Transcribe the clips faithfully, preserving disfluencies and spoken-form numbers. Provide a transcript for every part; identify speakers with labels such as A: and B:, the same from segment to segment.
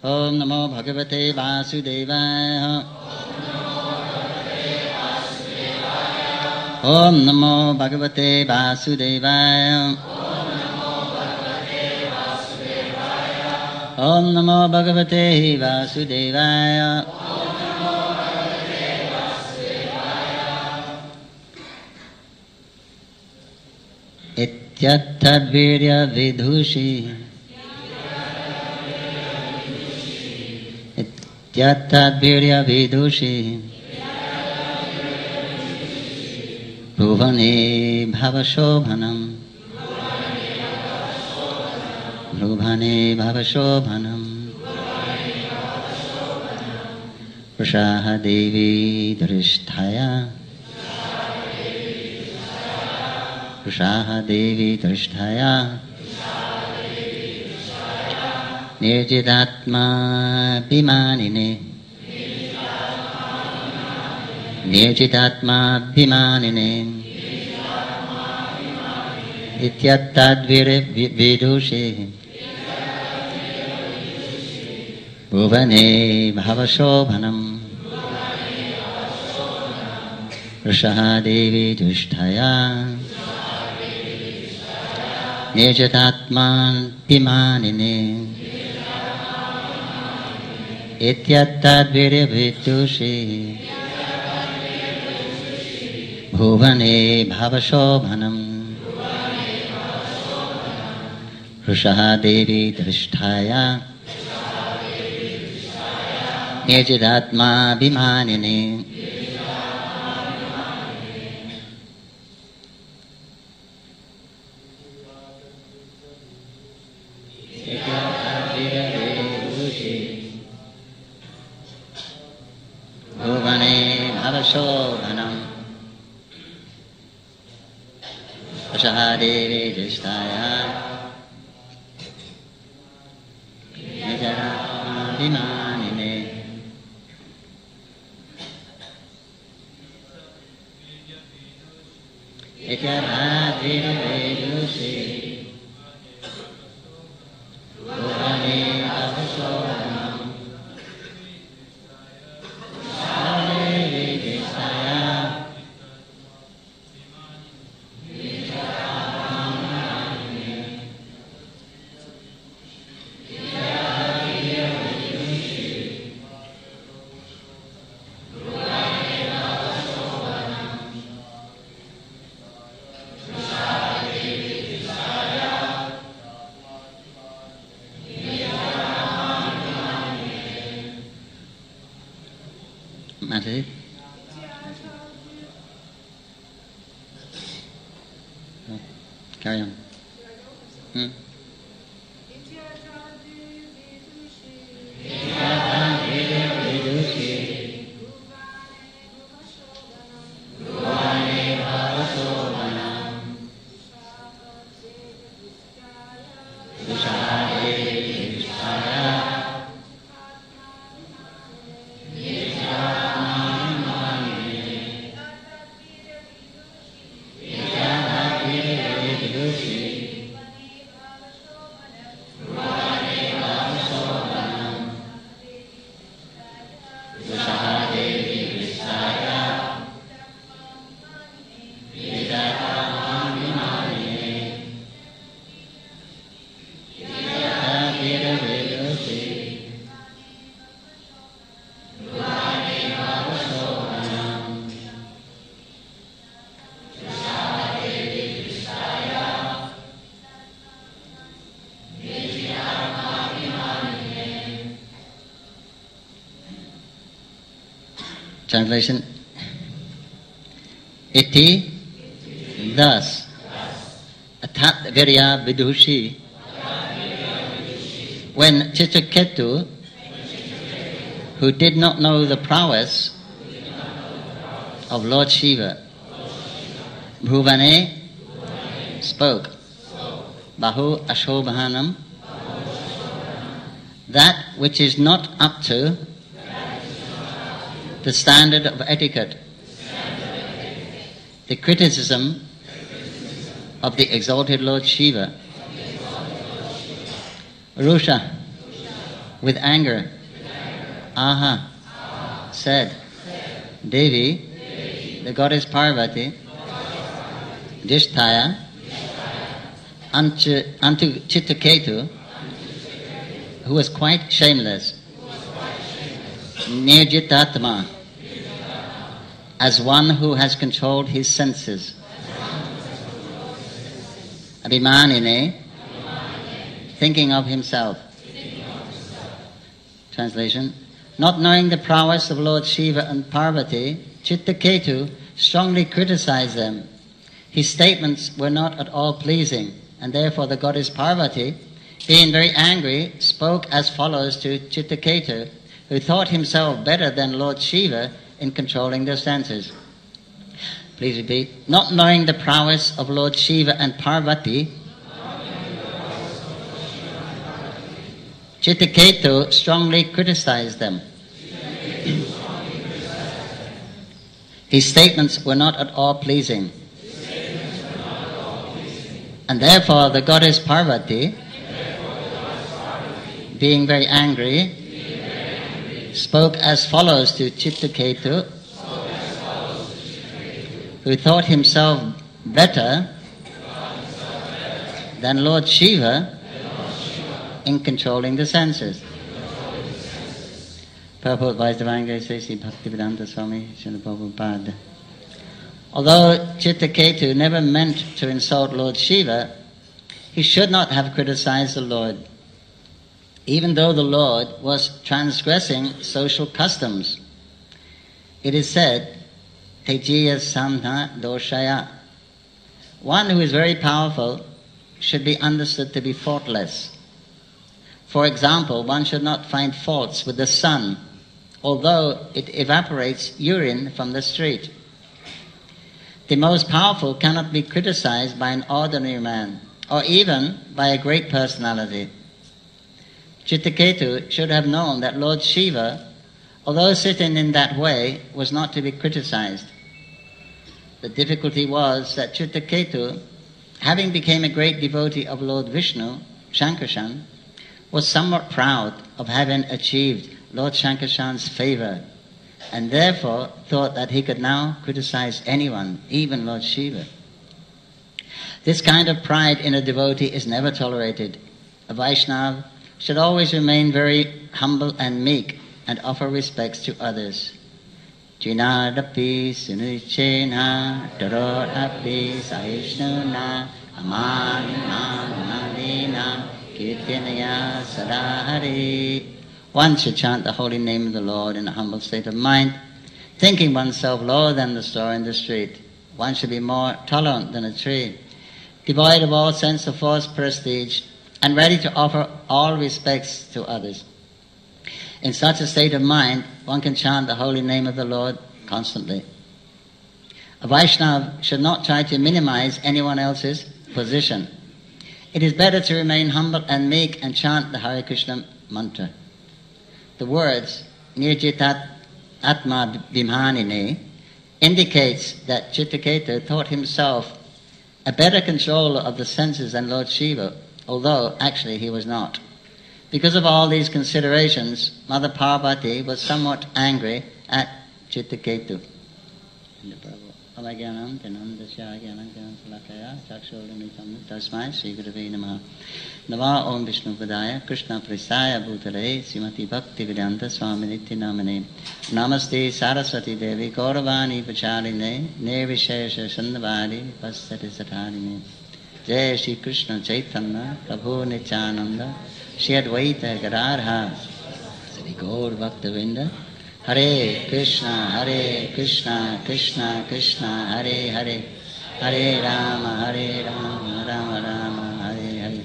A: Om Namo Bhagavate Vasudevaya. Om Namo Bhagavate Vasudevaya. Om Namo Bhagavate Vasudevaya. Ityatthadvirya vidhushi. Ityatthadvirya vidhushi. Bhuvane bhavashobhanam. Bhuvane bhavashobhanam. Prashaha devi dristhaya. Prashaha devi dristhaya. Nirjidatma bhimanine. Nirjidatma bhimanine. Ityatthadvire vidushe. Bhuvane bhavashobhanam. Prashaha devi dristhaya. Nirjidatma bhimanine. Ityatthadvire vidushe. Bhuvane bhavashobhanam. Prashaha devi dristhaya. Nirjidatma bhimanine. Bhuvane bhavashobhanam. Prashaha devi dristhaya. Nirjidatma bhimanine. Ityatthadvire vidushe. Bhuvane bhavashobhanam. Mataji? Oh, carry on. Hmm? Translation. Iti, thus, Athat Virya Vidushi, when Chitraketu, who did not know the prowess of Lord Shiva, Bhuvane spoke, Bahu Ashobhanam, that which is not up to the standard of etiquette, the criticism of the exalted Lord Shiva, Rusha, with anger. Aha, said, Devi, the goddess Parvati, Dishtaya, unto, unto Chittaketu, who was quite shameless, Nirjitatma, as one who has controlled his senses, Abhimanine, thinking of himself. Translation: not knowing the prowess of Lord Shiva and Parvati, Chittaketu strongly criticized them. His statements were not at all pleasing, and therefore the goddess Parvati, being very angry, spoke as follows to Chittaketu, who thought himself better than Lord Shiva in controlling their senses. Please repeat. Not knowing the prowess of Lord Shiva and Parvati, Chittaketu strongly criticized them. His statements were not at all pleasing. And therefore the goddess Parvati, being very angry, spoke as follows to Chittaketu, who thought himself better than Lord Shiva in controlling the senses. Purport by Divine Grace Sri Bhaktivedanta Swami Srila Prabhupada. Although Chittaketu never meant to insult Lord Shiva, he should not have criticized the Lord, even though the Lord was transgressing social customs. It is said, Tejiya Samna Doshaya. One who is very powerful should be understood to be faultless. For example, one should not find faults with the sun, although it evaporates urine from the street. The most powerful cannot be criticized by an ordinary man, or even by a great personality. Chittaketu should have known that Lord Shiva, although sitting in that way, was not to be criticized. The difficulty was that Chittaketu, having become a great devotee of Lord Vishnu, Shankarshan, was somewhat proud of having achieved Lord Shankarshan's favor, and therefore thought that he could now criticize anyone, even Lord Shiva. This kind of pride in a devotee is never tolerated. A Vaishnava should always remain very humble and meek and offer respects to others. Jinadapi sunuchena darodapi saishnuna amanina manina kirtanaya sadahari. One should chant the holy name of the Lord in a humble state of mind, thinking oneself lower than the store in the street. One should be more tolerant than a tree, devoid of all sense of false prestige, and ready to offer all respects to others. In such a state of mind, one can chant the holy name of the Lord constantly. A Vaishnava should not try to minimize anyone else's position. It is better to remain humble and meek and chant the Hare Krishna mantra. The words Nirjitat Atma Bhimhanine indicates that Chittaketu thought himself a better controller of the senses than Lord Shiva, although actually he was not. Because of all these considerations, Mother Parvati was somewhat angry at Chittaketu. Nama Om Vishnu Padaya Krishna Prasaya Bhutale Srimati Bhaktivedanta Swami Nityanamane Namaste Saraswati Devi Gauravani Pachaline Nirvishesha Sandhavadi Pasthati Satharine Jai Shri Krishna Chaitanya Prabhu Nityananda Shri Advaita Gadadhar Sri Gaur Bhaktavinda Hare Krishna Hare Krishna Krishna Krishna Hare Hare Hare Rama Hare Rama Rama Rama Hare Hare.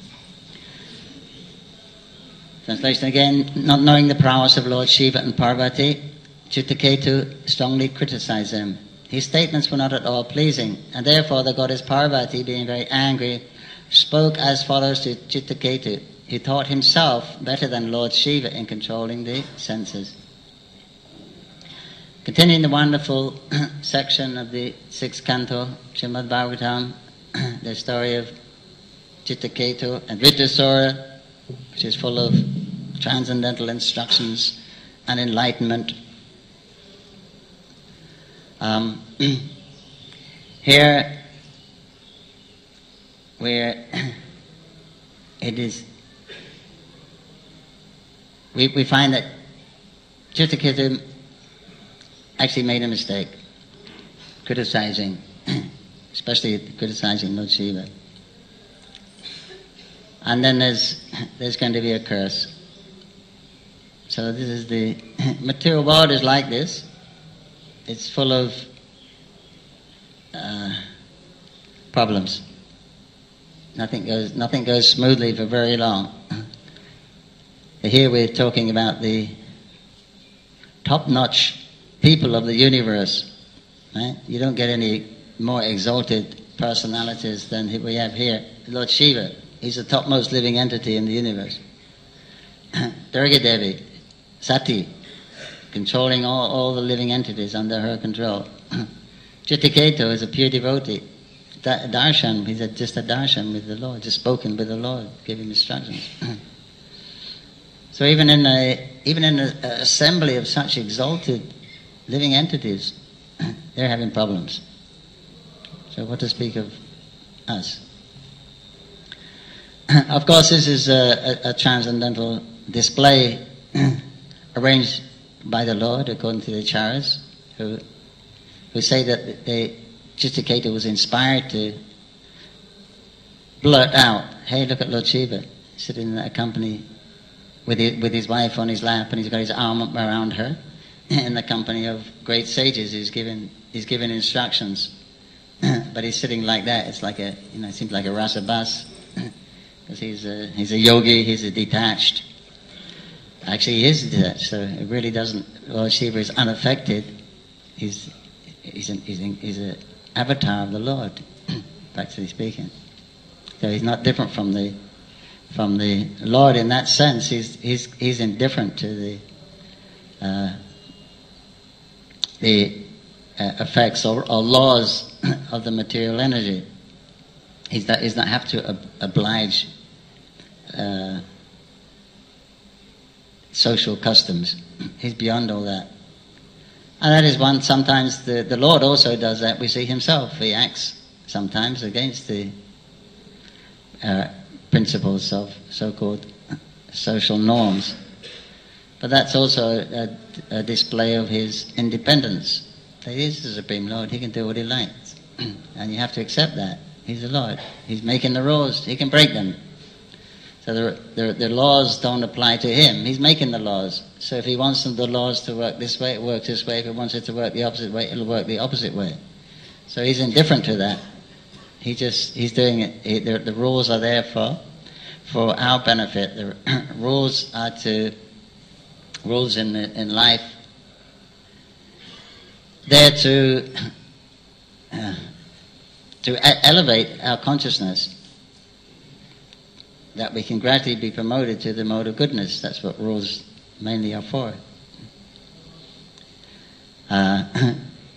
A: Translation again. Not knowing the prowess of Lord Shiva and Parvati, Chittaketu strongly criticized them. His statements were not at all pleasing, and therefore the goddess Parvati, being very angry, spoke as follows to Chittaketu. He thought himself better than Lord Shiva in controlling the senses. Continuing the wonderful section of the sixth canto, Srimad Bhagavatam, the story of Chittaketu and Vritrasura, which is full of transcendental instructions and enlightenment. Um, here, where it is, we, we find that Chittaketu actually made a mistake, criticizing, especially criticizing Lord Shiva. And then there's there's going to be a curse. So this is the material world is like this. It's full of uh, problems. Nothing goes nothing goes smoothly for very long. Here we're talking about the top-notch people of the universe. Right? You don't get any more exalted personalities than we have here. Lord Shiva, he's the topmost living entity in the universe. Durga Devi, Sati, controlling all, all the living entities under her control. Chittaketu is a pure devotee. Da- darshan, he's a, just a darshan with the Lord, just spoken with the Lord, giving instructions. So even in a even in an assembly of such exalted living entities, they're having problems. So what to speak of us? Of course, this is a, a, a transcendental display arranged by the Lord according to the Acharyas, who who say that they, Chittaketu was inspired to blurt out, "Hey, look at Lord Shiva sitting in that company with his, with his wife on his lap, and he's got his arm around her, in the company of great sages. He's given he's given instructions, but he's sitting like that. It's like a you know, it seems like a rasabas, because he's a he's a yogi. He's a detached. Actually, he is detached. So it really doesn't. Lord Shiva is unaffected. He's he's an, he's an, he's a avatar of the Lord, practically speaking. So he's not different from the from the Lord in that sense. He's he's he's indifferent to the uh, the uh, effects or, or laws of the material energy. He's not, he's not have to ob- oblige uh, social customs. He's beyond all that. And that is one, sometimes the, the Lord also does that. We see himself. He acts sometimes against the uh, principles of so-called social norms. But that's also a, a display of his independence. He is the Supreme Lord. He can do what he likes. And you have to accept that. He's the Lord. He's making the rules. He can break them. So the, the, the laws don't apply to him. He's making the laws. So if he wants the laws to work this way, it works this way. If he wants it to work the opposite way, it'll work the opposite way. So he's indifferent to that. He just, he's doing it. He, the, the rules are there for, for our benefit. The rules are to, rules in, in life, there to, uh, to e- elevate our consciousness, that we can gradually be promoted to the mode of goodness. That's what rules mainly are for. Uh,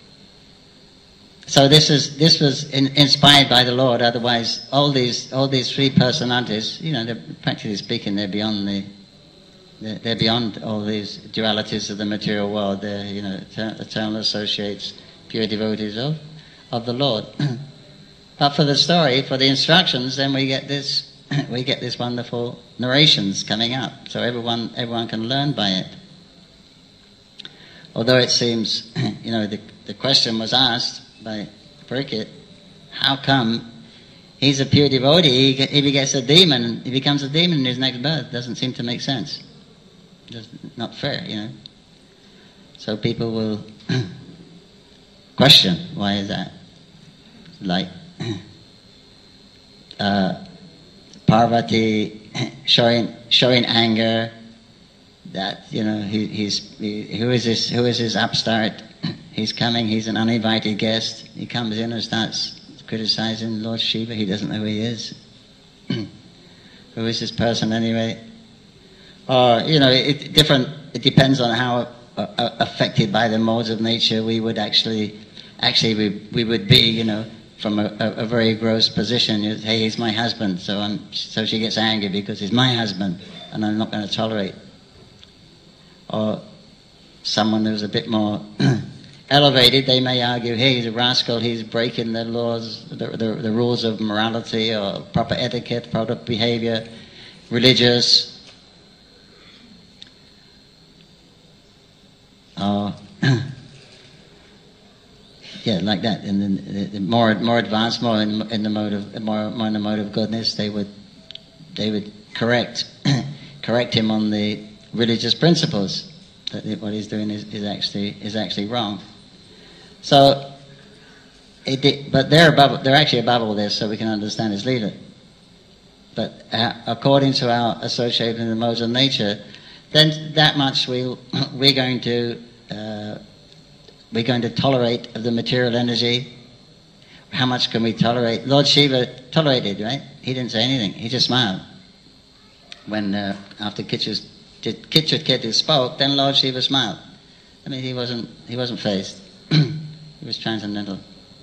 A: so this is this was in, inspired by the Lord. Otherwise, all these all these three personalities, you know, they're, practically speaking, they're beyond the they're, they're beyond all these dualities of the material world. They're, you know, eternal associates, pure devotees of of the Lord. But for the story, for the instructions, then we get this. We get this wonderful narrations coming up, so everyone everyone can learn by it. Although it seems, you know, the the question was asked by Parikshit, how come he's a pure devotee, he, if he gets a demon, he becomes a demon in his next birth? Doesn't seem to make sense. Just not fair, you know. So people will question, why is that? Like uh, Parvati showing showing anger, that you know he, he's he, who is this who is this upstart? He's coming. He's an uninvited guest. He comes in and starts criticizing Lord Shiva. He doesn't know who he is. Who is this person anyway? Or you know, it different. It depends on how uh, affected by the modes of nature we would actually actually we we would be. You know. From a, a, a very gross position, you, hey, he's my husband, so I'm, so she gets angry because he's my husband, and I'm not going to tolerate or someone who's a bit more elevated, they may argue, hey, he's a rascal, he's breaking the laws, the, the, the rules of morality or proper etiquette, proper behavior, religious, or yeah, like that. And then the, the more more advanced, more in, in the mode of more, more in the mode of goodness, they would they would correct correct him on the religious principles that what he's doing is, is actually is actually wrong. So, it did, but they're above. They're actually above all this, so we can understand his leader. But uh, according to our association in the modes of nature, then that much we'll, we're going to uh, we're going to tolerate of the material energy. How much can we tolerate? Lord Shiva tolerated, right? He didn't say anything. He just smiled. When uh, after Kitchut Ketu spoke, then Lord Shiva smiled. I mean, he wasn't he wasn't phased. He was transcendental.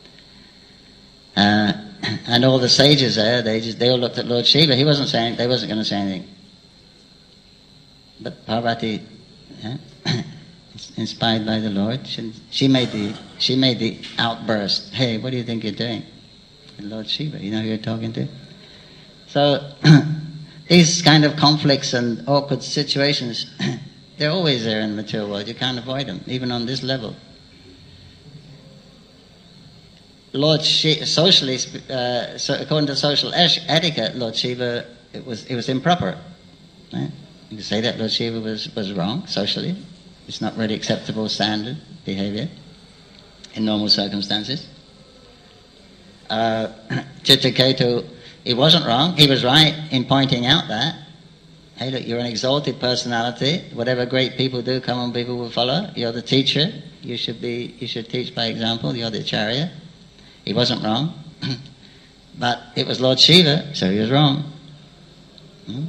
A: Uh, and all the sages there, they just they all looked at Lord Shiva. He wasn't saying they wasn't going to say anything. But Parvati, yeah, inspired by the Lord, she, she made the she made the outburst. Hey, what do you think you're doing? And Lord Shiva, you know who you're talking to? So these kind of conflicts and awkward situations, they're always there in the material world. You can't avoid them, even on this level. Lord Shiva, socially, uh, so according to social etiquette, Lord Shiva, it was it was improper. Right? You can say that Lord Shiva was, was wrong socially. It's not really acceptable standard behavior in normal circumstances. Uh, Chitraketu, he wasn't wrong. He was right in pointing out that, hey, look, you're an exalted personality. Whatever great people do, common people will follow. You're the teacher. You should be. You should teach by example. You're the acharya. He wasn't wrong, but it was Lord Shiva, so he was wrong. Hmm?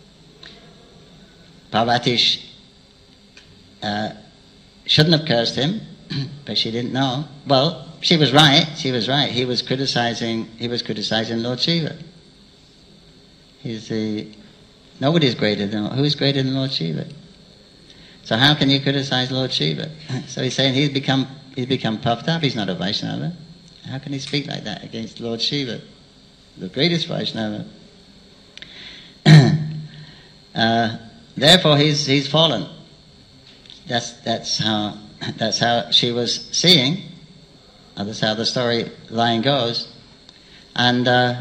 A: Parvati uh, shouldn't have cursed him, but she didn't know. Well, she was right. She was right. He was criticizing. He was criticizing Lord Shiva. He's the nobody's greater than who's greater than Lord Shiva. So how can you criticize Lord Shiva? So he's saying he's become he's become puffed up. He's not a Vaishnava. How can he speak like that against Lord Shiva, the greatest Vaishnava? uh, therefore, he's he's fallen. That's that's how that's how she was seeing. Uh, that's how the story line goes, and uh,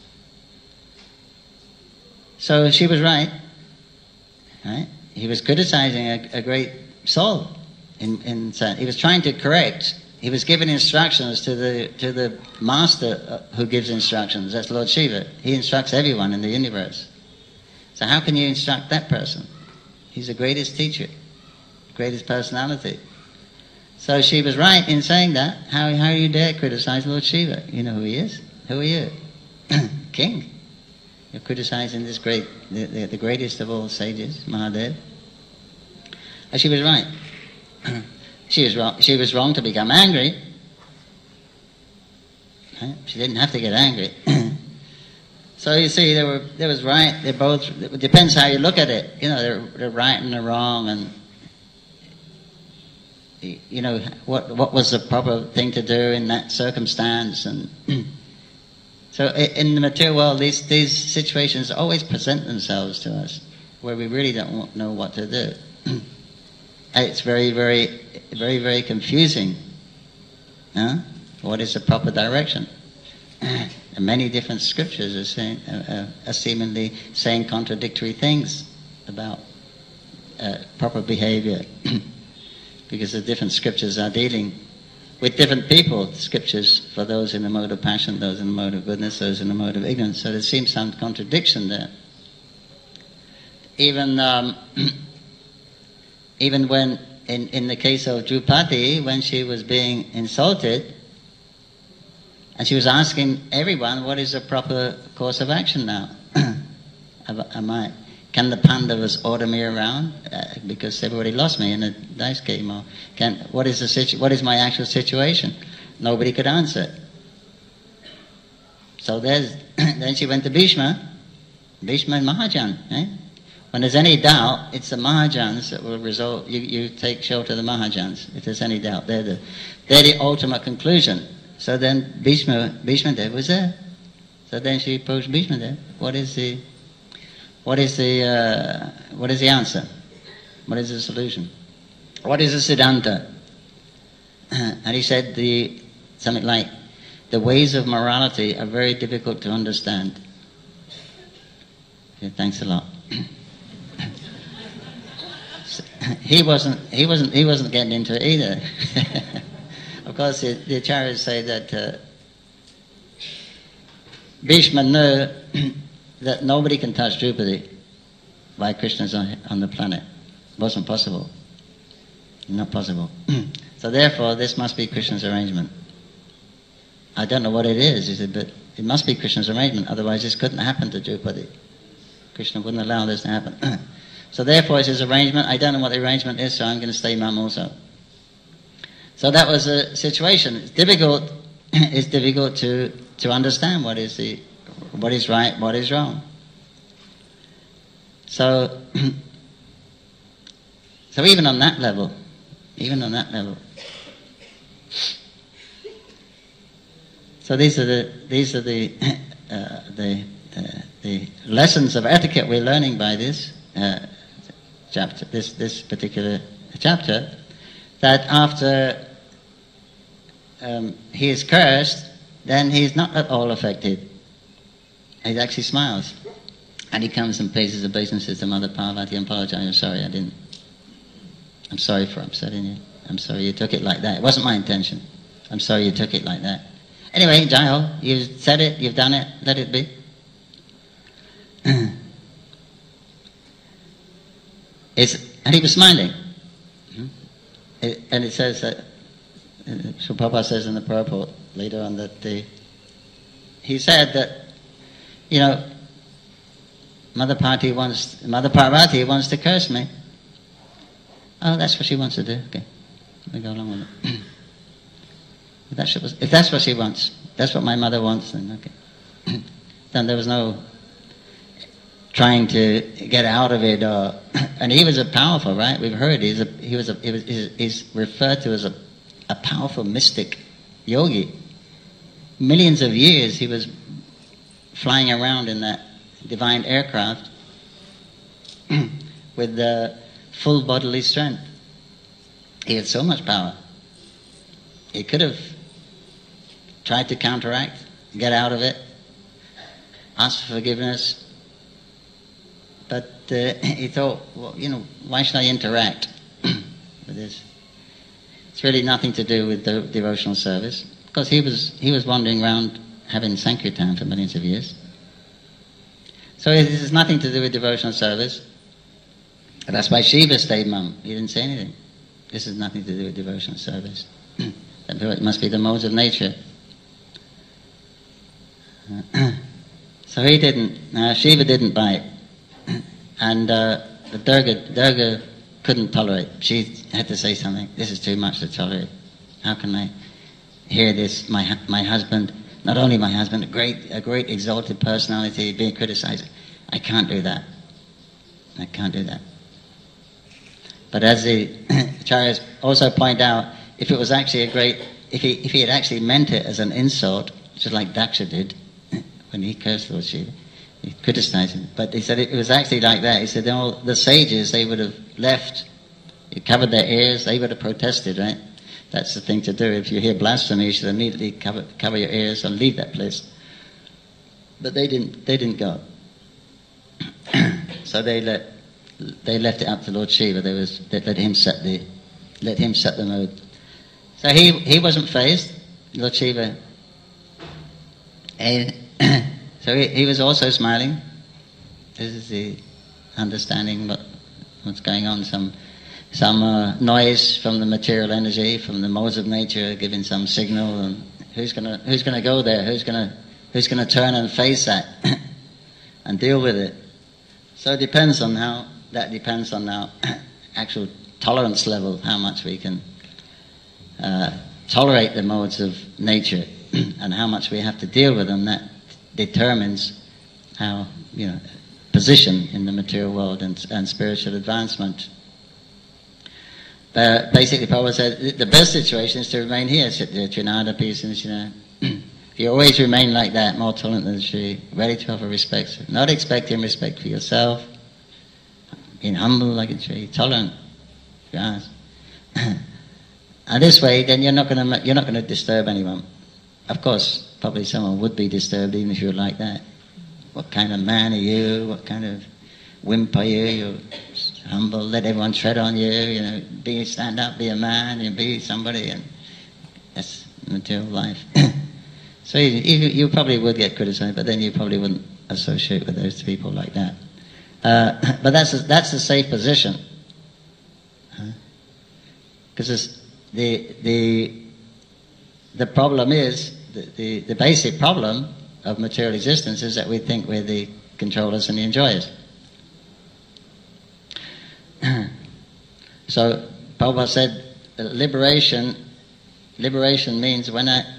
A: so she was right. Right? He was criticizing a, a great soul. In in he was trying to correct. He was giving instructions to the to the master who gives instructions. That's Lord Shiva. He instructs everyone in the universe. So how can you instruct that person? He's the greatest teacher, greatest personality. So she was right in saying that. How how you dare criticize Lord Shiva? You know who he is? Who are you? King. You're criticizing this great, the, the, the greatest of all sages, Mahadev. And she was right. She was wrong. She was wrong to become angry. Right? She didn't have to get angry. So you see, they were. They was right. They both. It depends how you look at it. You know, they're, they're right and they're wrong, and you know what what was the proper thing to do in that circumstance. And so, in the material world, these these situations always present themselves to us, where we really don't know what to do. It's very, very, very, very confusing. Huh? What is the proper direction? And many different scriptures are, saying, uh, are seemingly saying contradictory things about uh, proper behavior, because the different scriptures are dealing with different people. Scriptures for those in the mode of passion, those in the mode of goodness, those in the mode of ignorance. So there seems some contradiction there. Even. Um, Even when, in, in the case of Drupadi, when she was being insulted, and she was asking everyone, what is the proper course of action now? Am I, can the Pandavas order me around? Uh, because everybody lost me in a dice game. Or can, what, is the situ, what is my actual situation? Nobody could answer. So there's, then she went to Bhishma, Bhishma and Mahajan, right? When there's any doubt, it's the Mahajans that will resolve. You, you take shelter of the Mahajans. If there's any doubt, they're the, they're the ultimate conclusion. So then Bhishma, Bhishma Dev was there. So then she approached Bhishma Dev. What is the, what is the, uh, what is the answer? What is the solution? What is the Siddhanta? And he said the something like, the ways of morality are very difficult to understand. Okay, thanks a lot. he wasn't. He wasn't. He wasn't getting into it either. Of course, the, the acharyas say that uh, Bhishma knew that nobody can touch Draupadi while Krishna's on, on the planet. It wasn't possible. Not possible. So therefore, this must be Krishna's arrangement. I don't know what it is, he said, but it must be Krishna's arrangement, otherwise this couldn't happen to Draupadi. Krishna wouldn't allow this to happen. So therefore it's his arrangement. I don't know what the arrangement is, so I'm going to stay mum also. So that was a situation. It's difficult, it's difficult to, to understand what is the what is right, what is wrong. So so even on that level, even on that level. So these are the these are the uh, the uh, the lessons of etiquette we're learning by this uh, chapter, this this particular chapter. That after um, he is cursed, then he's not at all affected. He actually smiles, and he comes and pays his obeisances to Mother Parvati and apologizes. I'm sorry, I didn't. I'm sorry for upsetting you. I'm sorry you took it like that. It wasn't my intention. I'm sorry you took it like that. Anyway, Jai-ho, you've said it, you've done it, let it be. It's, and he was smiling. Mm-hmm. It, and it says that, uh, Srila Prabhupada says in the purport later on that the, he said that, you know, Mother Parvati wants, Mother Parvati wants to curse me. Oh, that's what she wants to do. Okay, let me go along with it. If that's, if that's what she wants, that's what my mother wants, then okay. Then there was no trying to get out of it. Or, and he was a powerful, right? We've heard he's a, he was a, he was, he's, he's referred to as a, a powerful mystic yogi. Millions of years he was flying around in that divine aircraft with the full bodily strength. He had so much power. He could have tried to counteract, get out of it, ask for forgiveness, but uh, he thought, well, you know, why should I interact with this? It's really nothing to do with the devotional service, because he was he was wandering around having Sankirtan for millions of years. So this has nothing to do with devotional service. And that's why Shiva stayed mum. He didn't say anything. This has nothing to do with devotional service. It must be the modes of nature. So he didn't, uh, Shiva didn't bite. And uh, the Durga, Durga couldn't tolerate. She had to say something. This is too much to tolerate. How can I hear this? My my husband, not only my husband, a great, a great exalted personality being criticized. I can't do that. I can't do that. But as the acharyas also point out, if it was actually a great, if he if he had actually meant it as an insult, just like Daksha did when he cursed Lord Shiva, he criticized him. But he said it, it was actually like that. He said all the sages, they would have left, he covered their ears, they would have protested, right? That's the thing to do. If you hear blasphemy, you should immediately cover cover your ears and leave that place. But they didn't. They didn't go. So they let they left it up to Lord Shiva. They was they let him set the let him set the mode. So he he wasn't fazed, Lord Shiva. And so he, he was also smiling. This is the understanding what what's going on. Some some uh, noise from the material energy, from the modes of nature, giving some signal. And who's gonna who's gonna go there? Who's gonna who's gonna turn and face that and deal with it? So it depends on how. That depends on our actual tolerance level, how much we can uh, tolerate the modes of nature, and how much we have to deal with them. That determines how, you know, position in the material world and, and spiritual advancement. But basically, Prabhupada said the best situation is to remain here, Trinada, peace, and you know. If you always remain like that, more tolerant than Sri, ready to offer respect, not expecting respect for yourself, being humble like a tree, tolerant. Yes. And this way, then you're not going to you're not going to disturb anyone. Of course, probably someone would be disturbed even if you were like that. What kind of man are you? What kind of wimp are you? You're humble. Let everyone tread on you. You know, be stand up, be a man, and be somebody. And that's material life. So you, you, you probably would get criticized, but then you probably wouldn't associate with those people like that. Uh, but that's a, that's a safe position, because huh? the the the problem is the, the the basic problem of material existence is that we think we're the controllers and the enjoyers. So Prabhupada said that liberation liberation means when I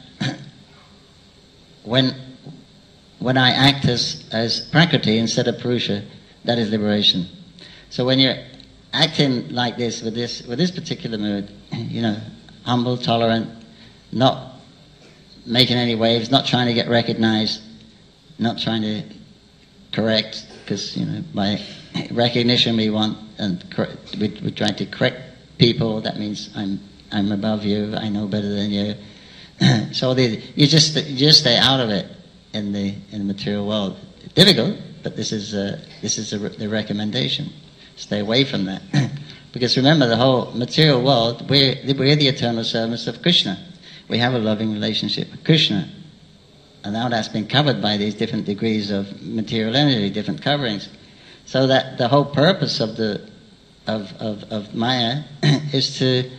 A: when when I act as, as Prakriti instead of Purusha, that is liberation. So when you're acting like this with this with this particular mood, you know, humble, tolerant, not making any waves, not trying to get recognized, not trying to correct, because you know by recognition we want and we we try to correct people. That means I'm I'm above you, I know better than you. So the, you just you just stay out of it in the in the material world. Difficult, but this is uh, this is a, the recommendation. Stay away from that, because remember the whole material world. We're we're the eternal servants of Krishna. We have a loving relationship with Krishna, and now that's been covered by these different degrees of material energy, different coverings. So that the whole purpose of the of of, of Maya is to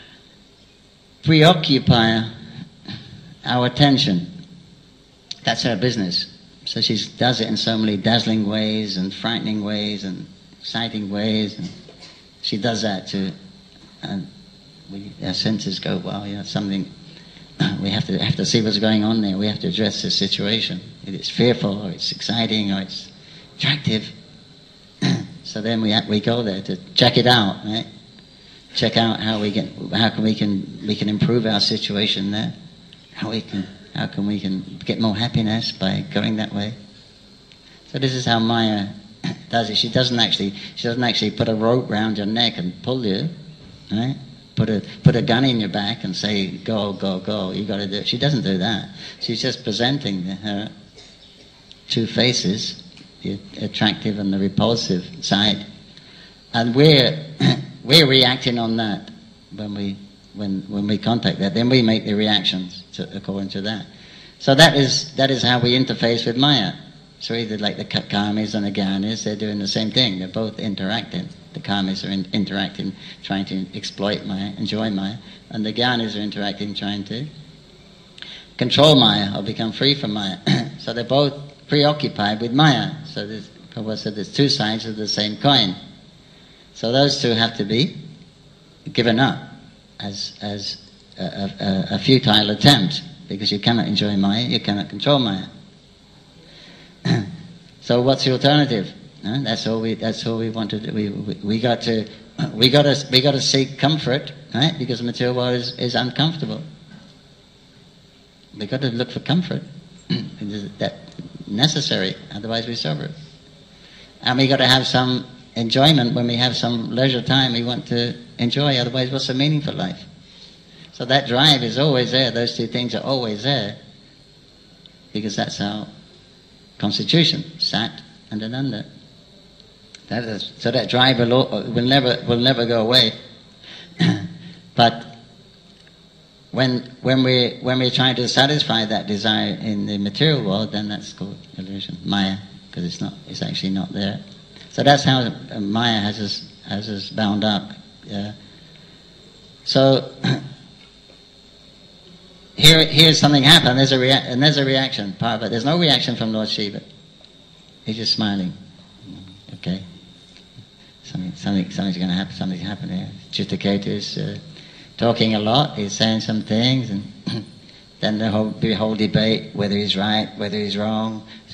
A: preoccupy our attention. That's her business. So she does it in so many dazzling ways and frightening ways and exciting ways. And she does that to, and we, our senses go, well, you know, something, we have to have to see what's going on there. We have to address the situation. It's fearful, or it's exciting, or it's attractive. So then we we go there to check it out, right? Check out how we can how can we can we can improve our situation there. How we can how can we can get more happiness by going that way. So this is how Maya does it. She doesn't actually she doesn't actually put a rope round your neck and pull you, right? Put a put a gun in your back and say go go go. You got to do it. She doesn't do that. She's just presenting her two faces, the attractive and the repulsive side, and we're we're reacting on that when we when when we contact that. Then we make the reactions to, according to that. So that is that is how we interface with Maya. So either like the karmis and the gyanis, they're doing the same thing. They're both interacting. The karmis are in, interacting, trying to exploit Maya, enjoy Maya, and the gyanis are interacting, trying to control Maya or become free from Maya. So they're both preoccupied with Maya. So there's, Prabhupada said there's two sides of the same coin. So those two have to be given up as as a, a, a futile attempt, because you cannot enjoy Maya, you cannot control Maya. So what's the alternative? No? That's all we. That's all we want to do. We, we we got to we got to we got to seek comfort, right? Because the material world is, is uncomfortable. We got to look for comfort. That necessary. Otherwise, we suffer. And we got to have some enjoyment when we have some leisure time. We want to enjoy. Otherwise, what's the meaning for life? So that drive is always there. Those two things are always there, because that's our constitution, Sat and Ananda. That is, so that drive will, will never will never go away. But when when we when we're trying to satisfy that desire in the material world, then that's called illusion, Maya, because it's not it's actually not there. So that's how Maya has us has us bound up. Yeah. So here here's something happen. There's a rea- and there's a reaction. Part of it. There's no reaction from Lord Shiva. He's just smiling. Okay. Something something something's going to happen. Something's happening here. Chittaketu is uh, talking a lot. He's saying some things, and then the whole the whole debate whether he's right, whether he's wrong.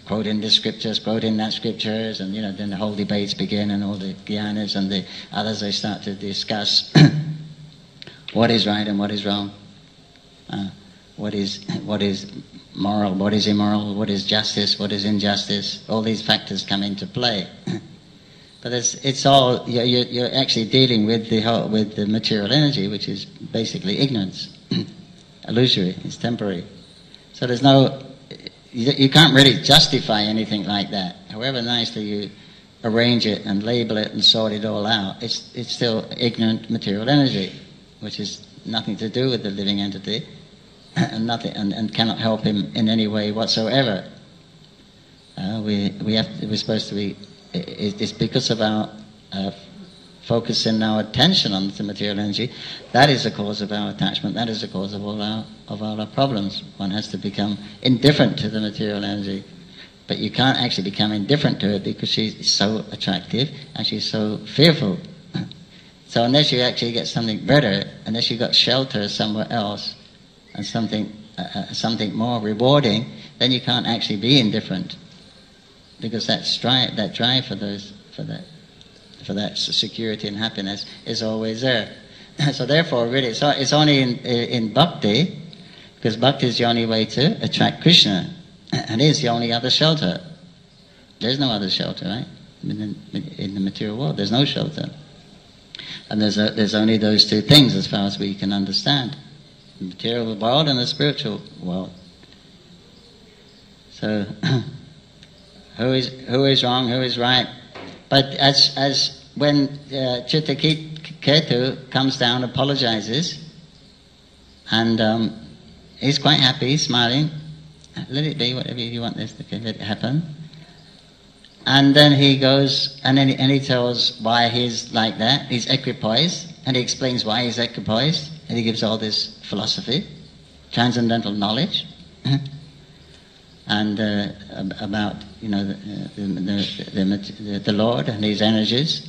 A: quoting the scriptures, quoting that scriptures, and you know, then the whole debates begin, and all the Gyanis and the others, they start to discuss what is right and what is wrong, uh, what is what is moral, what is immoral, what is justice, what is injustice. All these factors come into play. But it's, it's all, you're, you're actually dealing with the whole, with the material energy, which is basically ignorance, illusory, it's temporary. So there's no, you, you can't really justify anything like that. However nicely you arrange it and label it and sort it all out, it's, it's still ignorant material energy, which is nothing to do with the living entity, and nothing, and, and cannot help him in any way whatsoever. Uh, we we have to, we're supposed to be. It's because of our uh, focusing our attention on the material energy. That is the cause of our attachment. That is the cause of all our of all our problems. One has to become indifferent to the material energy, but you can't actually become indifferent to it because she's so attractive and she's so fearful. So unless you actually get something better, unless you got shelter somewhere else and something uh, something more rewarding, then you can't actually be indifferent. Because that drive, that drive for those, for that, for that security and happiness is always there. So therefore, really, it's, it's only in in bhakti, because bhakti is the only way to attract Krishna, and is the only other shelter. There's no other shelter, right? In the, in the material world, there's no shelter, and there's a, there's only those two things as far as we can understand: the material world and the spiritual world. So. Who is who is wrong? Who is right? But as as when uh, Chittaketu comes down, apologizes, and um, he's quite happy, he's smiling. Let it be, whatever you want this to let it happen. And then he goes and then he, and he tells why he's like that. He's equipoised, and he explains why he's equipoised, and he gives all this philosophy, transcendental knowledge. And uh, about, you know, the, the, the, the, the Lord and His energies.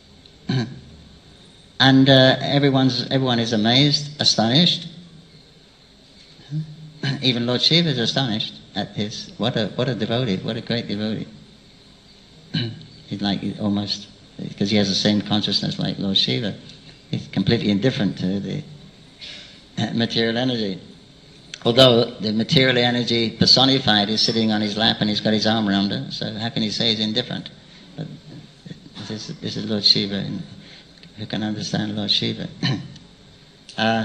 A: And uh, everyone's, everyone is amazed, astonished. Even Lord Shiva is astonished at his, what a, what a devotee, what a great devotee. He's like almost, because he has the same consciousness like Lord Shiva. He's completely indifferent to the material energy. Although the material energy personified is sitting on his lap and he's got his arm around her, so how can he say he's indifferent? But this, this is Lord Shiva, and who can understand Lord Shiva? uh,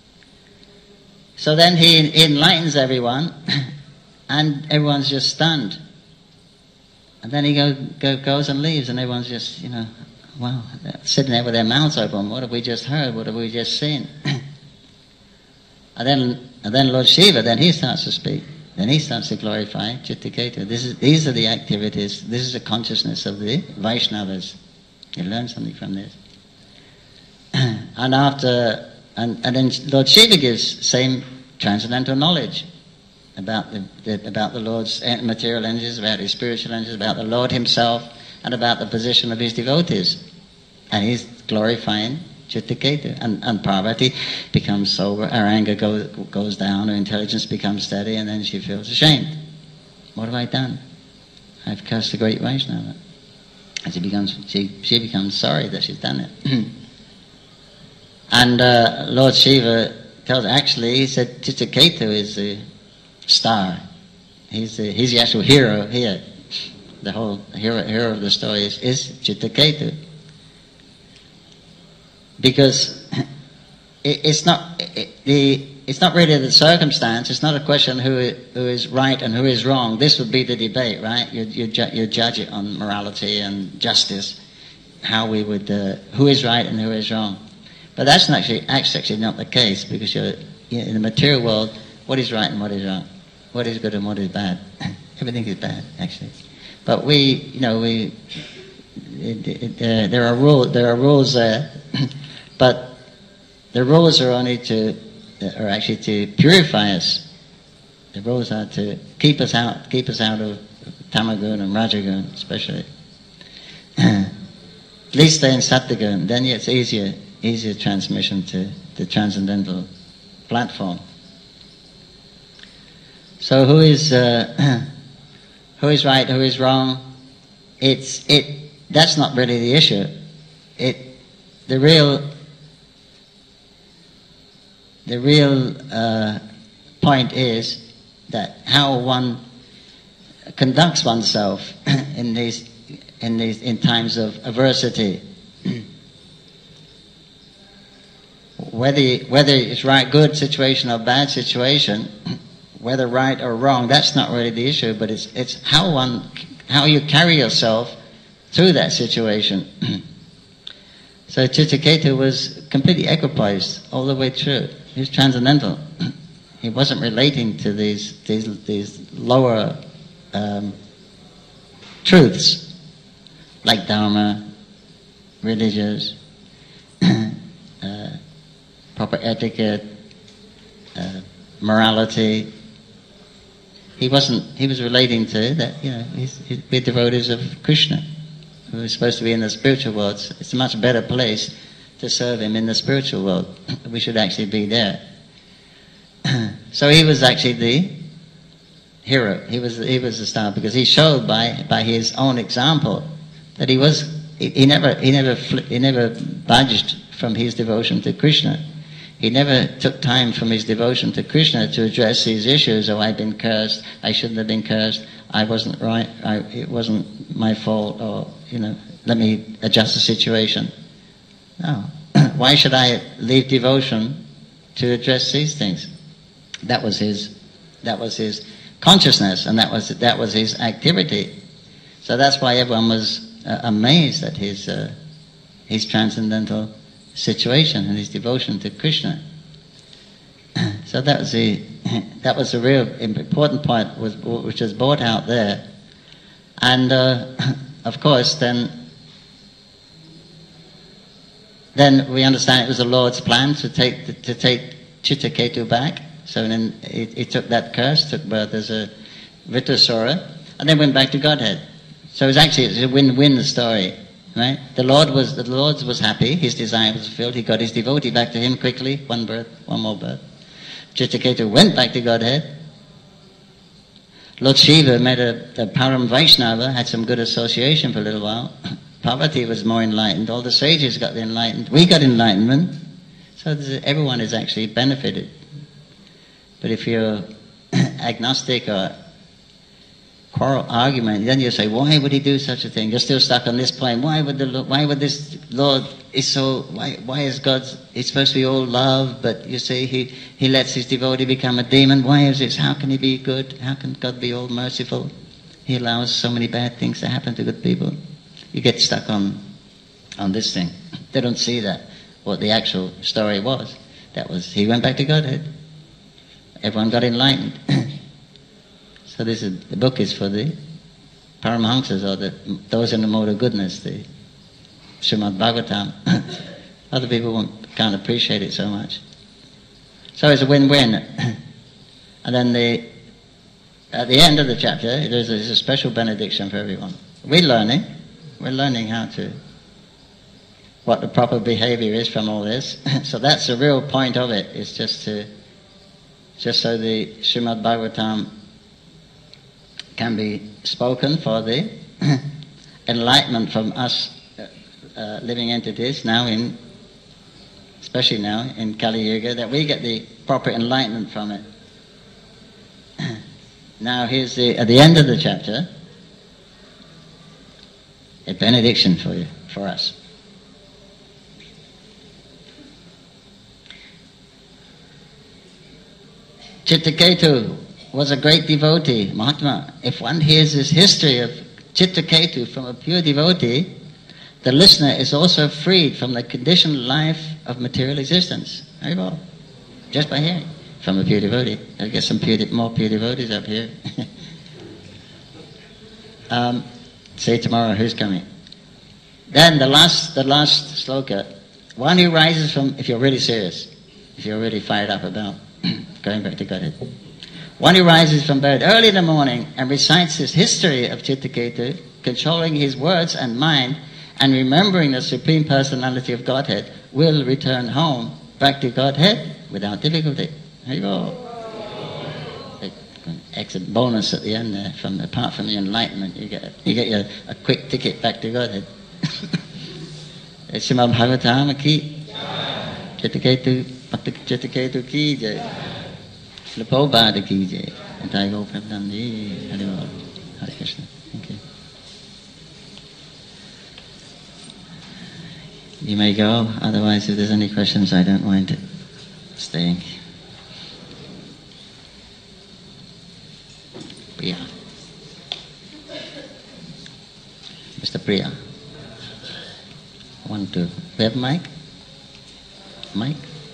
A: so then he, he enlightens everyone, and everyone's just stunned. And then he go, go, goes and leaves, and everyone's just, you know, wow, sitting there with their mouths open. What have we just heard? What have we just seen? And then, and then Lord Shiva, then he starts to speak. Then he starts to glorify Chittaketu. This is, these are the activities, this is the consciousness of the Vaishnavas. You learn something from this. And after, and, and then Lord Shiva gives same transcendental knowledge about the, the about the Lord's material energies, about his spiritual energies, about the Lord himself, and about the position of his devotees. And he's glorifying Chittaketu, and, and Parvati becomes sober, her anger goes, goes down, her intelligence becomes steady, and then she feels ashamed. What have I done? I've cursed the great Vaishnava. And she becomes, she, she becomes sorry that she's done it. And uh, Lord Shiva tells, actually, he said Chittaketu is the star. He's the, he's the actual hero here. The whole hero, hero of the story is, is Chittaketu. Because it, it's not it, the it's not really the circumstance. It's not a question who who is right and who is wrong. This would be the debate, right? You you, ju- you judge it on morality and justice, how we would uh, who is right and who is wrong. But that's not actually actually not the case, because you're, you're in the material world. What is right and what is wrong? What is good and what is bad? Everything is bad, actually. But we, you know, we it, it, uh, there are rules. There are rules there. But the rules are only to, are actually to purify us. The rules are to keep us out, keep us out of Tamagun and Rajagun, especially. At least stay in Sattvagun. Then it's easier, easier transmission to the transcendental platform. So who is uh, who is right, who is wrong, it's it. That's not really the issue. It the real the real uh, point is that how one conducts oneself in these in these in times of adversity. Whether whether it's right, good situation or bad situation, whether right or wrong, that's not really the issue. But it's it's how one how you carry yourself through that situation. So Chitraketu was completely equipoised all the way through. He was transcendental. He wasn't relating to these these these lower um, truths like dharma, religious, uh, proper etiquette, uh, morality. He wasn't. He was relating to that. You know, he's, he's, we're devotees of Krishna, who is supposed to be in the spiritual world. It's a much better place to serve him in the spiritual world. We should actually be there. So he was actually the hero. He was he was the star because he showed by by his own example that he was. He, he never he never he never budged from his devotion to Krishna. He never took time from his devotion to Krishna to address these issues. Oh, I've been cursed. I shouldn't have been cursed. I wasn't right. I, it wasn't my fault. Or, you know, let me adjust the situation. No. Why should I leave devotion to address these things? That was his. That was his consciousness, and that was that was his activity. So that's why everyone was uh, amazed at his uh, his transcendental situation and his devotion to Krishna. So that was the that was the real important point, was, which was brought out there. And uh, of course, then then we understand it was the Lord's plan to take to take Chitraketu back. So then he, he took that curse, took birth as a Vritrasura, and then went back to Godhead. So it was actually it's a win-win story. Right? The Lord was the Lord was happy, his desire was fulfilled, he got his devotee back to him quickly, one birth, one more birth. Chitraketu went back to Godhead. Lord Shiva met a, a Param Vaishnava, had some good association for a little while. Parvati was more enlightened, all the sages got enlightened, we got enlightenment. So everyone is actually benefited. But if you're agnostic or quarrel, argument, then you say, why would he do such a thing? You're still stuck on this point. Why would the why would this Lord is so why why is God he's supposed to be all love, but you see he, he lets his devotee become a demon. Why is this? How can he be good? How can God be all merciful? He allows so many bad things to happen to good people. You get stuck on on this thing. They don't see that what the actual story was. That was he went back to Godhead. Everyone got enlightened. So this is, the book is for the Paramahamsas, or the, those in the mode of goodness, the Srimad Bhagavatam. Other people won't, can't appreciate it so much. So it's a win-win. And then the, at the end of the chapter, there's a, there's a special benediction for everyone. We're learning. We're learning how to, what the proper behavior is from all this. So that's the real point of it, is just to, just so the Srimad Bhagavatam can be spoken for the enlightenment from us uh, living entities now in, especially now in Kali Yuga, that we get the proper enlightenment from it. Now here's the, at the end of the chapter, a benediction for you, for us. Chitraketu was a great devotee, Mahatma. If one hears this history of Chitraketu from a pure devotee, the listener is also freed from the conditioned life of material existence. Very well. Just by hearing from a pure devotee. I'll get some pure, more pure devotees up here. um, say tomorrow who's coming. Then the last, the last sloka. One who rises from, if you're really serious, if you're really fired up about going back to Godhead. One who rises from bed early in the morning and recites his history of Chitraketu, controlling his words and mind, and remembering the Supreme Personality of Godhead, will return home, back to Godhead, without difficulty. There you go. extra bonus at the end there. From apart from the enlightenment, you get you get your, a quick ticket back to Godhead. Srimad Bhagavatam ki, Chittaketu Chittaketu ki jai, Prabhupada ki jai, and I go from them. Hare Krishna. Thank you. You may go. Otherwise, if there's any questions, I don't mind staying. Priya. Mister Priya. One, two. We have mic? Mic?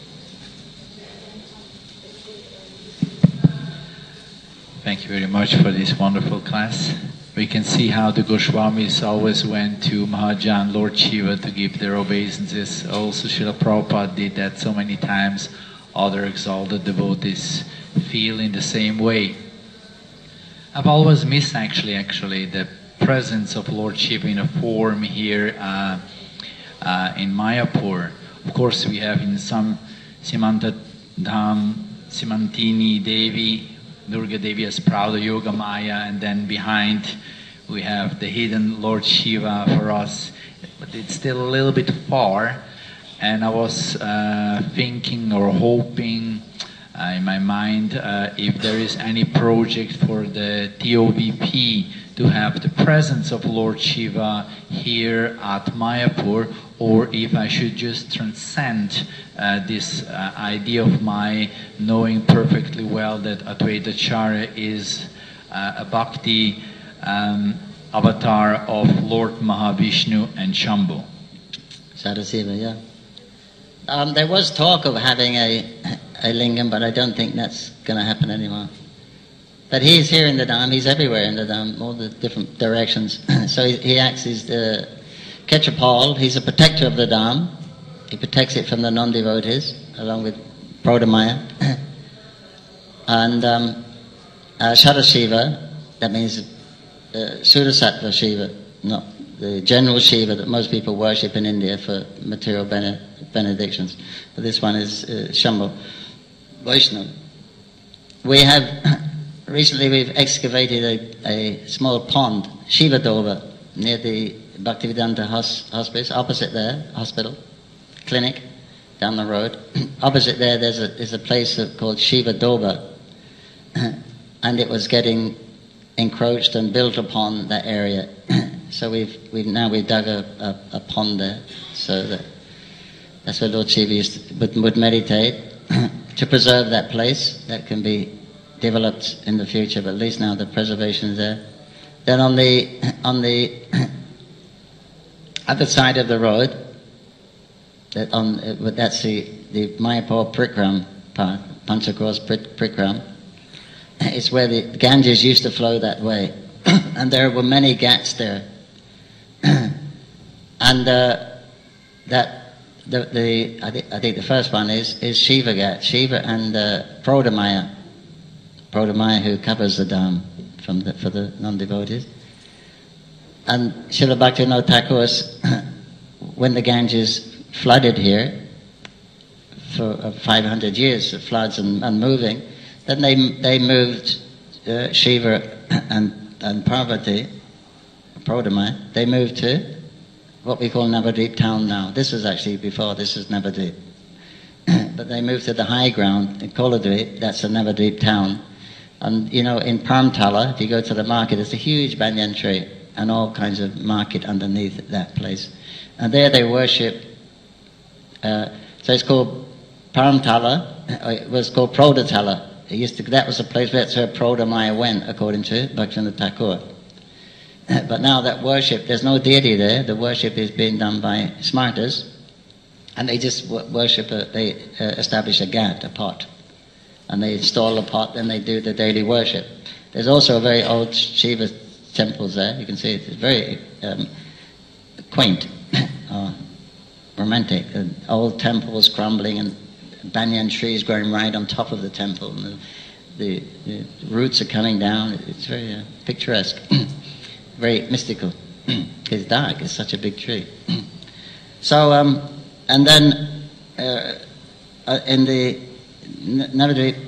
B: Thank you very much for this wonderful class. We can see how the Goswamis always went to Mahajan, Lord Shiva, to give their obeisances. Also, Srila Prabhupada did that so many times. Other exalted devotees feel in the same way. I've always missed actually, actually, the presence of Lord Shiva in a form here uh, uh, in Mayapur. Of course, we have in some Simanta Dham, Simantini Devi, Durga Devi as proud of Yoga Maya, and then behind we have the hidden Lord Shiva for us, but it's still a little bit far. And I was uh, thinking or hoping uh, in my mind uh, if there is any project for the T O V P to have the presence of Lord Shiva here at Mayapur, or if I should just transcend uh, this uh, idea of my knowing perfectly well that Advaita Acharya is uh, a bhakti um, avatar of Lord Mahavishnu and Shambhu.
A: Sadasiva, yeah. Um, there was talk of having a, a lingam, but I don't think that's going to happen anymore. But he's here in the Dham, he's everywhere in the Dham, all the different directions. So he, he acts as the Khetrapal, he's a protector of the Dham. He protects it from the non-devotees, along with Prodamaya. and um, uh, Shadashiva, that means uh, Sudasattva Shiva, not the general Shiva that most people worship in India for material bene- benedictions. But this one is uh, Shambhu, Vaishnava. We have... Recently we've excavated a, a small pond, Shiva Dova, near the Bhaktivedanta hos, hospice, opposite there, hospital, clinic, down the road. Opposite there there's a, there's a place called Shiva Dova, and it was getting encroached and built upon that area. So we've, we've now we've dug a, a, a pond there, so that that's where Lord Shiva used to, would, would meditate, to preserve that place. That can be developed in the future, but at least now the preservation is there. Then on the on the other side of the road, that on that's the the Mayapur Prikram part, Panchakrosh Prikram. It's where the Ganges used to flow that way, and there were many ghats there, and uh, that the the I think, I think the first one is is Shiva Ghat, Shiva and uh, Prodamaya. Prodamaya, who covers the Dham from the, for the non-devotees. And Srila Bhaktivinoda Thakur, when the Ganges flooded here for uh, five hundred years of floods and, and moving, then they they moved uh, Shiva and, and Parvati, Prodamaya, they moved to what we call Navadvip town now. This was actually before, this is Navadvip. But they moved to the high ground in Koladvip, that's the Navadvip town. And, you know, in Parmtala, if you go to the market, there's a huge banyan tree and all kinds of market underneath that place. And there they worship, uh, so it's called Parmtala, it was called Prodhatala. It used to, that was the place where Prodamaya went, according to Bhaktivinoda Thakur. But now that worship, there's no deity there, the worship is being done by smartas, and they just worship, a, they uh, establish a ghat, a pot. And they install a pot, and they do the daily worship. There's also a very old Shiva temples there. You can see it. It's very um, quaint, uh, romantic. An old temples crumbling, and banyan trees growing right on top of the temple. And the, the, the roots are coming down. It's very uh, picturesque, very mystical. It's dark. It's such a big tree. So, um, and then uh, uh, in the Navadvip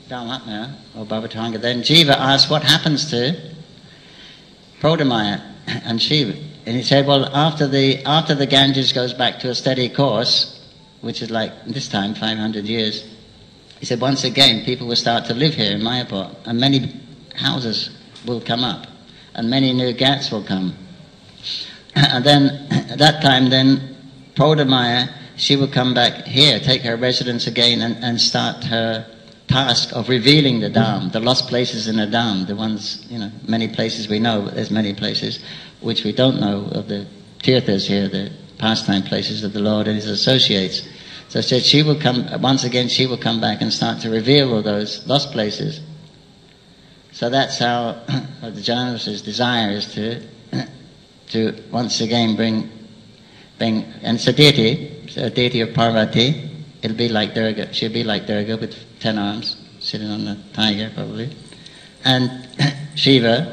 A: Dharmatma or Bhavatanga, then Jiva asked what happens to Prodamaya and Shiva. And he said, well, after the after the Ganges goes back to a steady course, which is like this time five hundred years, he said once again people will start to live here in Mayapur, and many houses will come up, and many new ghats will come. And then at that time, then Prodamaya, she will come back here, take her residence again, and, and start her task of revealing the Dham, the lost places in the Dham, the ones, you know, many places we know, but there's many places which we don't know of the tirthas here, the pastime places of the Lord and his associates. So said she will come, once again she will come back and start to reveal all those lost places. So that's how the Janavasa's desire is to to once again bring, bring and it's a deity, it's a deity of Parvati. It'll be like Durga, she'll be like Durga with ten arms, sitting on a tiger probably. And Shiva,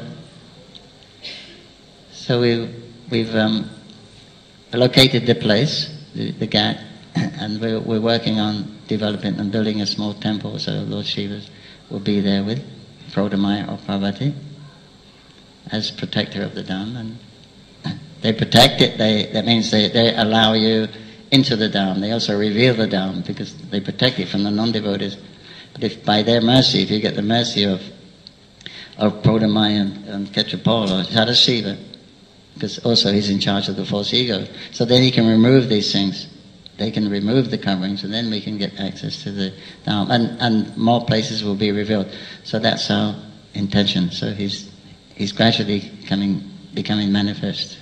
A: so we, we've um, located the place, the, the Ghat, and we're, we're working on developing and building a small temple, so Lord Shiva will be there with Prodamaya or Parvati as protector of the Dham. And they protect it, they, that means they, they allow you into the Dham. They also reveal the Dham because they protect it from the non-devotees. But if by their mercy, if you get the mercy of of Prodamaya and, and Ketrapal or Sadashiva, because also he's in charge of the false ego, so then he can remove these things. They can remove the coverings, and then we can get access to the Dham, and and more places will be revealed. So that's our intention. So he's he's gradually coming becoming manifest.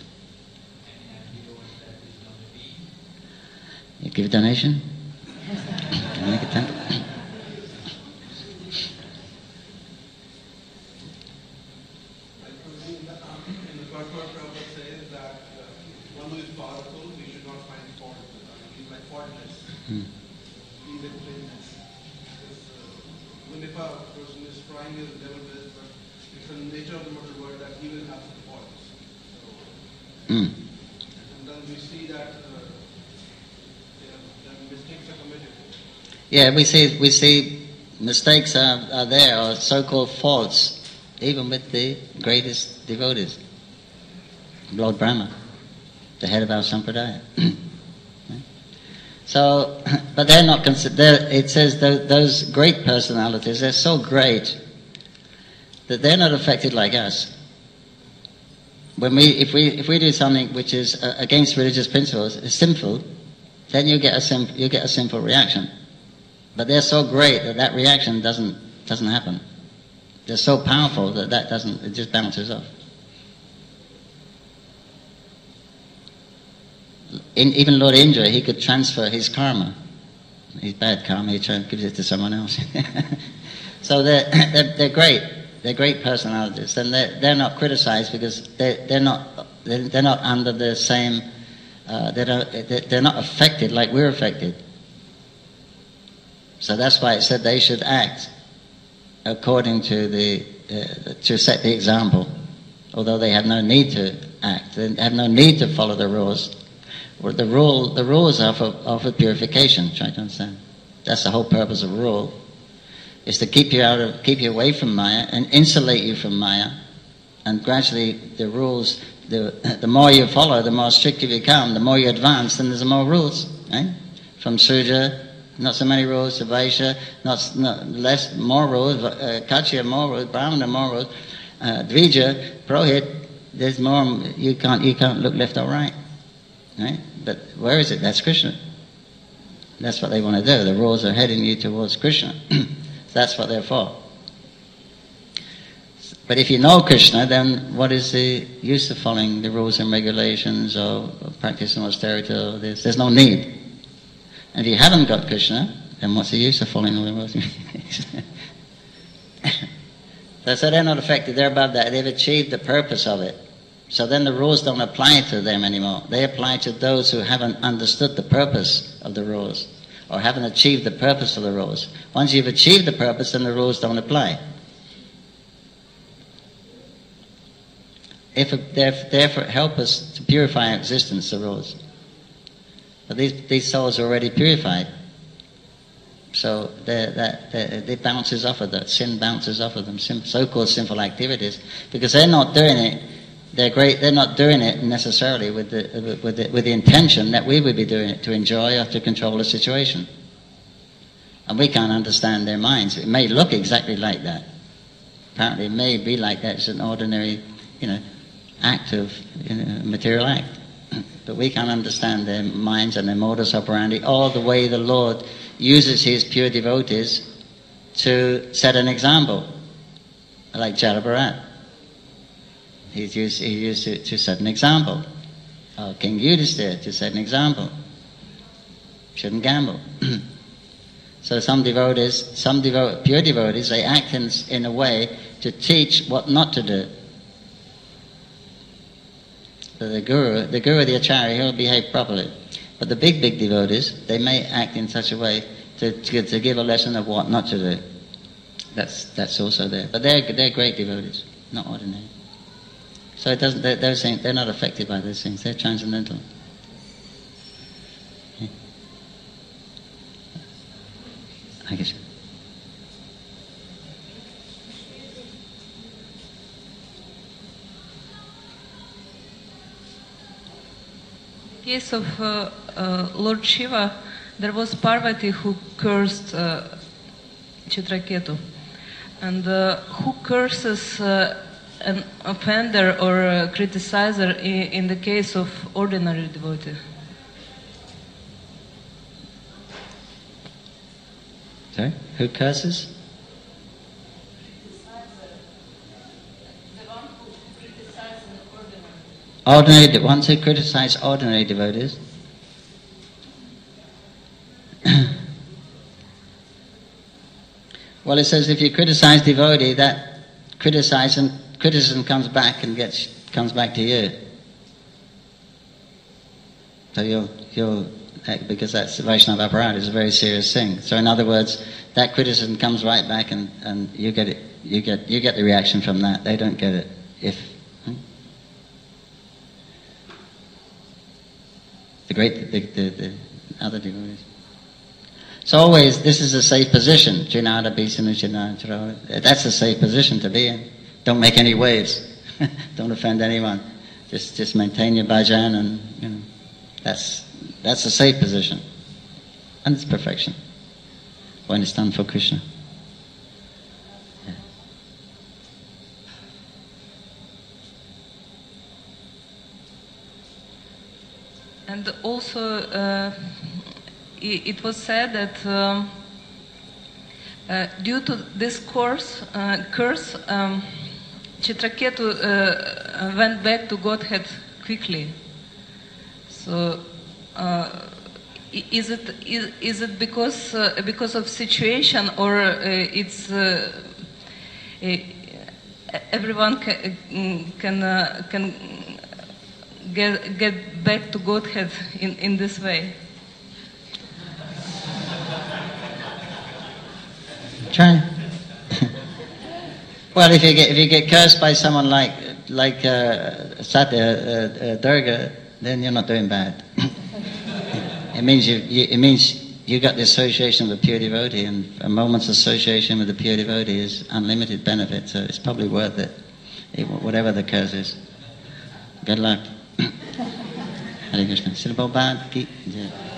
A: You give a donation? Can I make a temple?
C: In the Bhagavad Prabhupada says that uh, one who is powerful, we should not find fault with him. He's like faultless.
A: Hmm.
C: He's in plainness. Because uh, even if a person is trying his level best, but it's the nature of the material world that he will have some faults. So,
A: Hmm.
C: and then we see that uh, mistakes are committed.
A: Yeah, we see we see mistakes are, are there, or so-called faults, even with the greatest devotees. Lord Brahma, the head of our sampradaya. So, but they're not considered. It says th- those great personalities, they're so great that they're not affected like us. When we, if we, if we do something which is uh, against religious principles, it's sinful, then you get a sim- you get a simple reaction. But they're so great that that reaction doesn't doesn't happen. They're so powerful that that doesn't, it just bounces off. In, even Lord Indra, he could transfer his karma, his bad karma, he tries, gives it to someone else. So they're, they're they're great. They're great personalities, and they're they're not criticized because they they're not they're, they're not under the same. Uh, they don't, they're not affected like we're affected. So that's why it said they should act according to the uh, to set the example, although they have no need to act. They have no need to follow the rules. Well, the rule the rules are for, are for purification. Try to understand. That's the whole purpose of rule, is to keep you out of keep you away from Maya and insulate you from Maya, and gradually the rules. The, the more you follow, the more strict you become, the more you advance, then there's more rules. Right? From Sudra, not so many rules, to Vaishya, not, not less, more rules, uh, Kachya, more rules, Brahmana, more rules, uh, Dvija, Purohit, there's more, you can't, you can't look left or right. Right? But where is it? That's Krishna. That's what they want to do. The rules are heading you towards Krishna. So that's what they're for. But if you know Krishna, then what is the use of following the rules and regulations or, or practicing austerity or this? There's no need. And if you haven't got Krishna, then what's the use of following all the rules? so, so they're not affected. They're above that. They've achieved the purpose of it. So then the rules don't apply to them anymore. They apply to those who haven't understood the purpose of the rules or haven't achieved the purpose of the rules. Once you've achieved the purpose, then the rules don't apply. If they're there for help us to purify our existence, the rules. But these these souls are already purified. So that it bounces off of that. Sin bounces off of them, so-called sinful activities, because they're not doing it. They're great. They're not doing it necessarily with the with the, with the intention that we would be doing it to enjoy or to control the situation. And we can't understand their minds. It may look exactly like that. Apparently, it may be like that. It's an ordinary, you know, act of you know, material act. But we can't understand their minds and their modus operandi, or the way the Lord uses His pure devotees to set an example, like Jala Bharat. He's used, he used it to set an example. Or King Yudhisthira to set an example. Shouldn't gamble. So some devotees, some devo- pure devotees, they act in, in a way to teach what not to do. So the guru, the guru, the acharya, he'll behave properly. But the big, big devotees, they may act in such a way to, to, to give a lesson of what not to do. That's that's also there. But they're they're great devotees, not ordinary. So it doesn't. They're, those things, they're not affected by those things. They're transcendental. Yeah. I guess.
D: In the case of uh, uh, Lord Shiva, there was Parvati who cursed uh, Chitraketu. And uh, who curses uh, an offender or a criticizer in, in the case of ordinary devotee?
A: Sorry? Who curses? Ordinary, the ones who criticize ordinary devotees. Well, it says if you criticize devotee, that criticism criticism comes back and gets comes back to you. So you'll you'll because that's Vaishnava aparadha is a very serious thing. So in other words, that criticism comes right back, and, and you get it. You get you get the reaction from that. They don't get it if. The great, the, the, the other devotees. So always, this is a safe position. That's a safe position to be in. Don't make any waves. Don't offend anyone. Just, just maintain your bhajan, and you know, that's that's a safe position, and it's perfection when it's done for Krishna.
D: And also, uh, it, it was said that um, uh, due to this course, uh, curse, um, Chitraketu uh, went back to Godhead quickly. So, uh, is it is, is it because uh, because of situation, or uh, it's uh, uh, everyone can can uh, can Get, get back to Godhead in, in this way?
A: Try. Well, if you get if you get cursed by someone like like uh, Satya uh, uh, Durga, then you're not doing bad. It means you, you it means you got the association with a pure devotee, and a moment's association with a pure devotee is unlimited benefit. So it's probably worth it, whatever the curse is. Good luck. Hare Krishna. Srila Prabhupada ki jai.